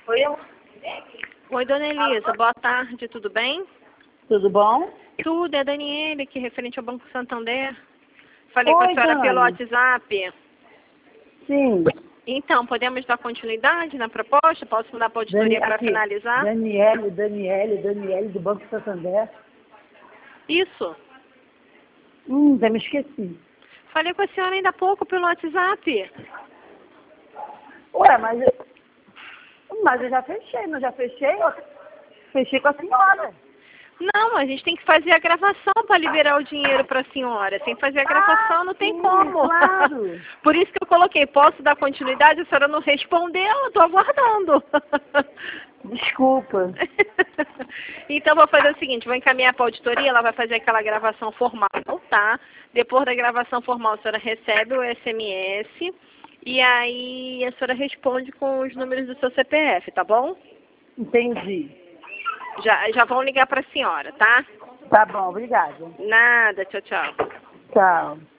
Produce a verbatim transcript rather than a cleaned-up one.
Oi, eu. Oi, dona Elisa, boa tarde, tudo bem? Tudo bom? Tudo, é a Daniele, aqui referente ao Banco Santander. Falei com a Oi, senhora Dani. pelo WhatsApp. Sim. Então, podemos dar continuidade na proposta? Posso mandar para a auditoria para aqui. finalizar? Daniele, Daniele, Daniele do Banco Santander. Isso. Hum, já me esqueci. Falei com a senhora ainda há pouco pelo WhatsApp. Ué, mas eu, mas eu já fechei, não já fechei? Eu fechei com a senhora. Não, a gente tem que fazer a gravação para liberar o dinheiro para a senhora. Sem fazer a gravação Ah, não tem sim, como. claro. Por isso que eu coloquei, posso dar continuidade? A senhora não respondeu, eu estou aguardando. Desculpa. Então vou fazer o seguinte, vou encaminhar para a auditoria, ela vai fazer aquela gravação formal, tá? Depois da gravação formal, a senhora recebe o S M S e aí a senhora responde com os números do seu C P F, tá bom? Entendi. Já, já vão ligar para a senhora, tá? Tá bom, obrigada. Nada, tchau, tchau. Tchau.